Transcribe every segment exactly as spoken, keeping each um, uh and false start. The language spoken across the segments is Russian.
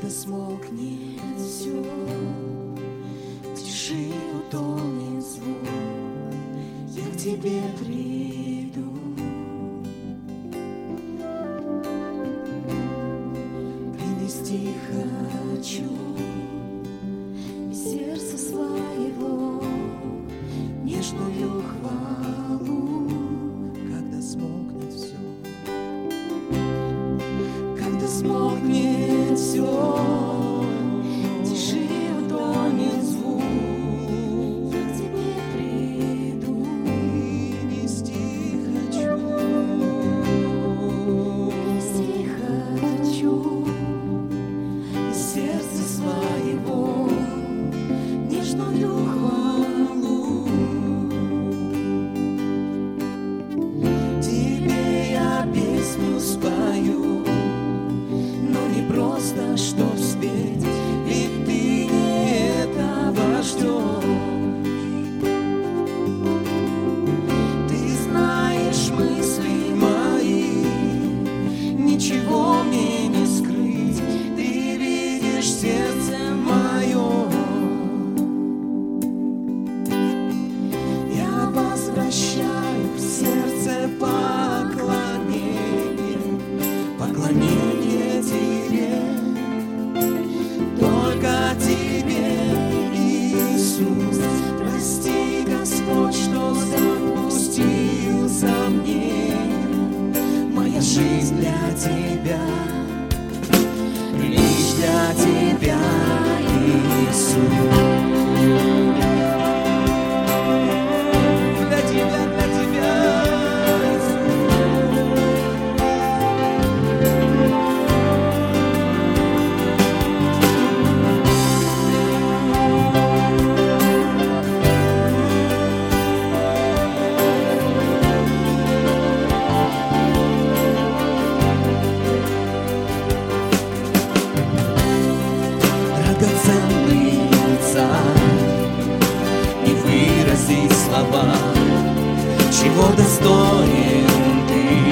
смолкнет все, в тиши утонет звук, я к тебе приду. Принести хочу из сердца своего нежную хвалу, когда смолкнет все, когда смолкнет все, тиши утонет звук, я к тебе приду. принести хочу, Принести хочу из сердца своего нежную хвалу. Тебе я песню спою, но не просто, чтоб спеть, ведь ты не этого ждешь. Ты знаешь мысли мои, ничего мне не скрыть, ты видишь сердце мое. Я возвращаю в сердце поклонение, поклонение тебе, только тебе, Иисус. Прости, Господь, что допустил сомнения, моя жизнь для тебя, лишь для тебя, Иисус. Для тебя, для тебя, драгоценный царь, не выразить слова, чего достоин ты.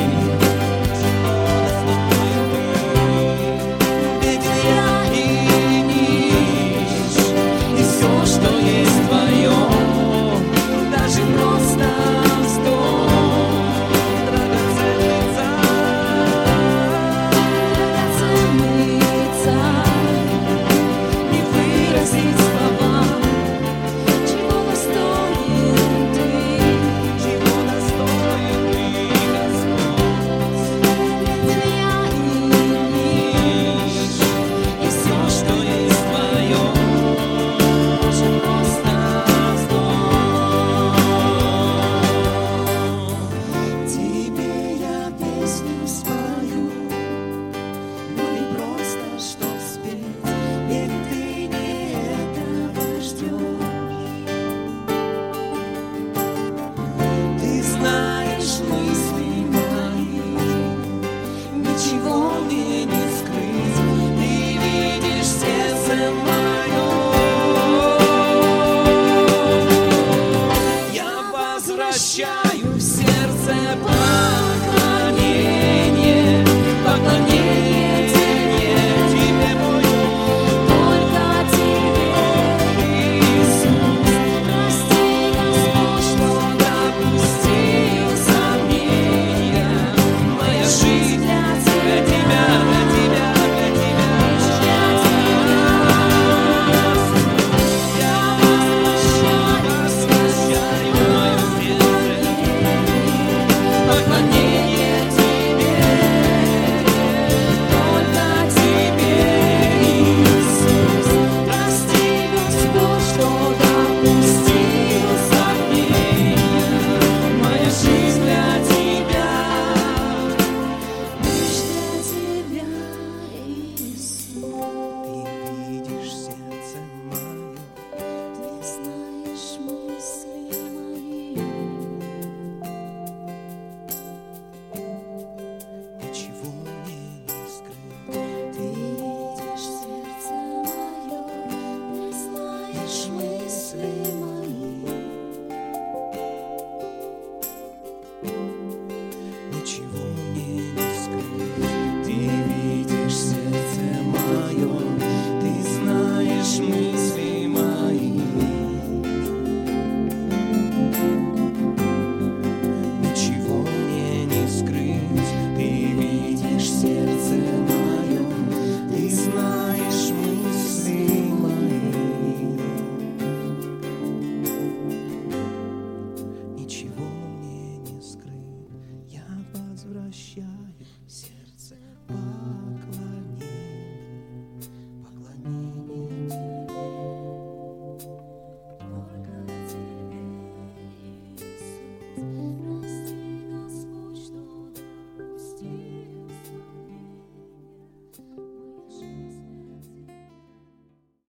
Ведь я и нищ, и все, что есть твое, даже просто вздох. Драгоценный царь, драгоценный царь, не выразить слова, чего достоин ты, чего